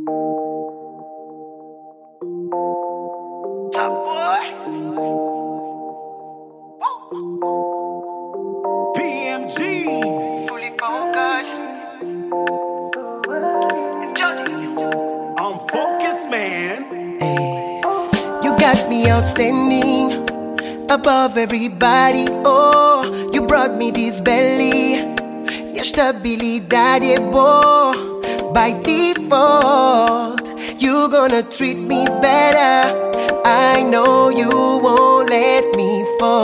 Top boy. PMG. Fully focused. It's Jody. I'm focused, man. You got me outstanding, above everybody. Oh, you brought me this belly. Your stabilidade é boa. By default, you gonna treat me better. I know you won't let me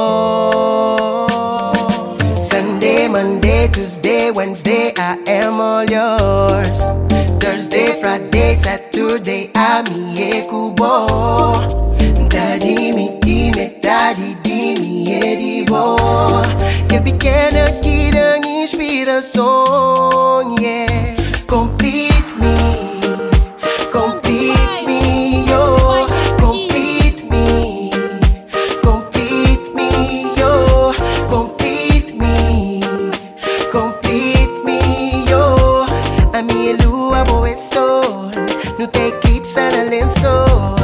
fall. Sunday, Monday, Tuesday, Wednesday, I am all yours. Thursday, Friday, Saturday, I'm Kubo. Daddy, me, daddy, me, edibo. Que pequena que dá inspiração, yeah. Complete me, yo. Complete me, yo. Complete me, yo. A minha lua boa é sol, não tem eclipse na lençol.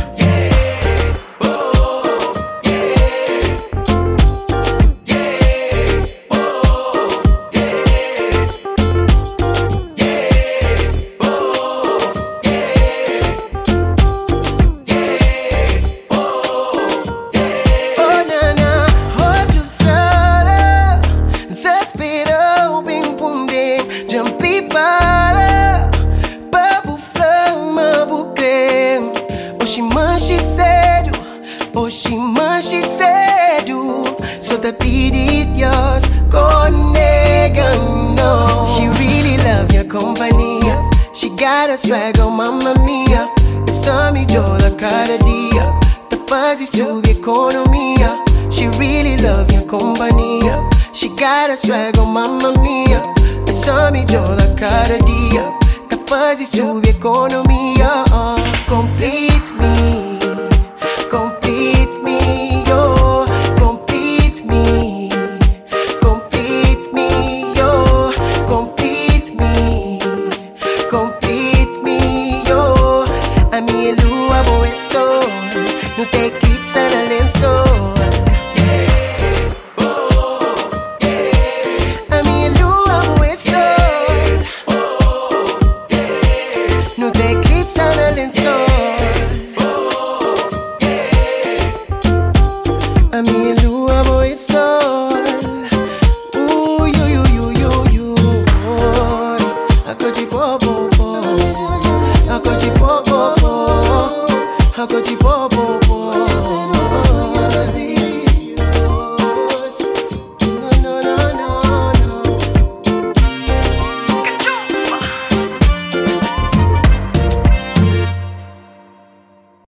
She said, so the beat is yours. Go nigga, no. She really love your company. She got a swag on mamma mia. It's me Joe la cara dia. The fuzzy to the economia. She really love your company. She got a swag on mamma mia. It's me Joe la cara dia. The fuzzy to the economia. Complete me. Complete me, yo. Complete me. Complete me, yo. Complete me. Complete me, yo. A minha lua boa é sol, não tem eclipse na lençol. A minha lua boa é sol, não tem eclipse na lençol. A minha lua boa é sol. A cor de bobo, a cor de bobo, a cor de bobo.